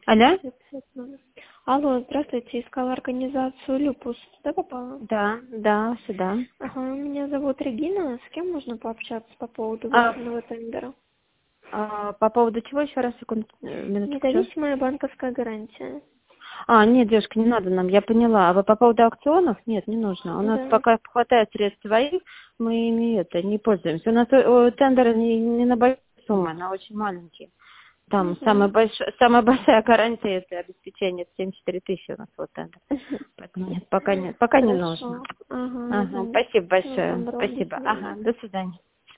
Алло? Алло, здравствуйте, искала организацию «Люпус». Сюда попала? Да, сюда. Ага, меня зовут Регина. С кем можно пообщаться по поводу А, выигранного тендера? по поводу чего еще раз, секунду, минутку, что? Независимая банковская гарантия. Нет, девушка, не надо нам, я поняла. А вы по поводу аукционов? Нет, не нужно. У нас Да. пока хватает средств своих, мы ими не пользуемся. У нас тендеры не на большие суммы, на очень маленькие. Там Угу. самая большая гарантия это обеспечение 74 тысячи у нас вот тендер. Поэтому нет, пока не нужно. Хорошо. Ага, Ага, угу. спасибо Всего большое. доброго, до Спасибо. Ага, свидания. до свидания.